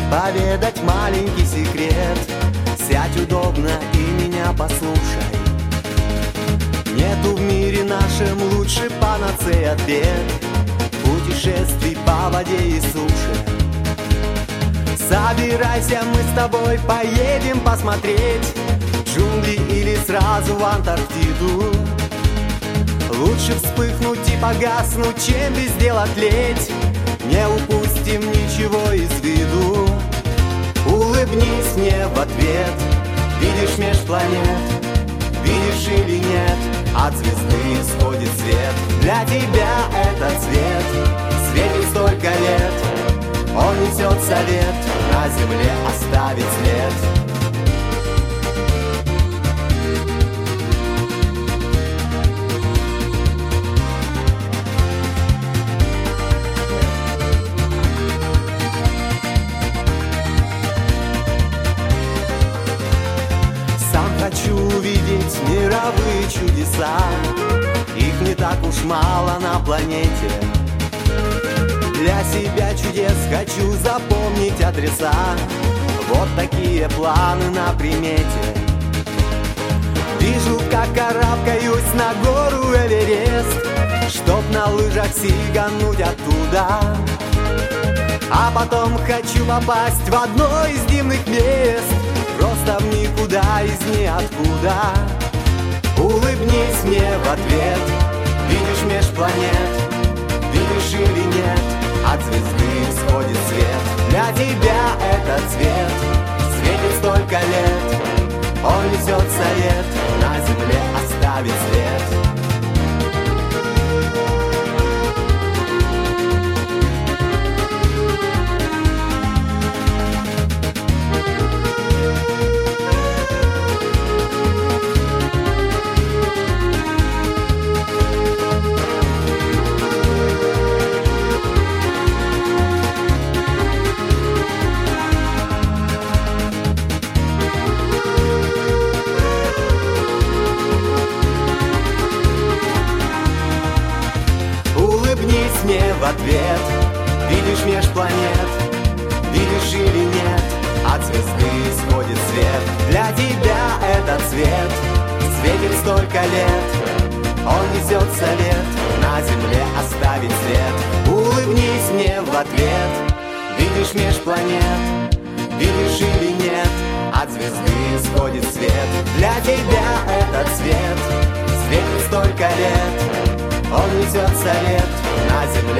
поведать маленький секрет. Сядь удобно и меня послушай. Нету в мире нашем лучше панацеи от бед, путешествий по воде и суше. Собирайся, мы с тобой поедем посмотреть джунгли или сразу в Антарктиду. Лучше вспыхнуть и погаснуть, чем без дела тлеть. Не упустим ничего из виду. Улыбнись мне в ответ. Видишь меж планет, видишь или нет, от звезды исходит свет. Для тебя этот свет светит столько лет. Он несет совет, на земле оставить след. Хочу увидеть мировые чудеса. Их не так уж мало на планете. Для себя чудес хочу запомнить адреса. Вот такие планы на примете. Вижу, как карабкаюсь на гору Эверест, чтоб на лыжах сигануть оттуда. А потом хочу попасть в одно из дивных мест, просто в никуда, из ниоткуда. Улыбнись мне в ответ. Видишь меж планет, видишь или нет, от звезды исходит свет. Для тебя этот цвет светит столько лет. Он несет совет, на земле оставить след. Улыбнись мне в ответ. Видишь меж планет, видишь или нет, от звезды исходит свет. Для тебя этот цвет светит столько лет. Он несет совет, на земле оставить след. Улыбнись мне в ответ. Видишь меж планет, видишь или нет, от звезды исходит свет. Для тебя этот цвет светит столько лет. Он несет совет, на земле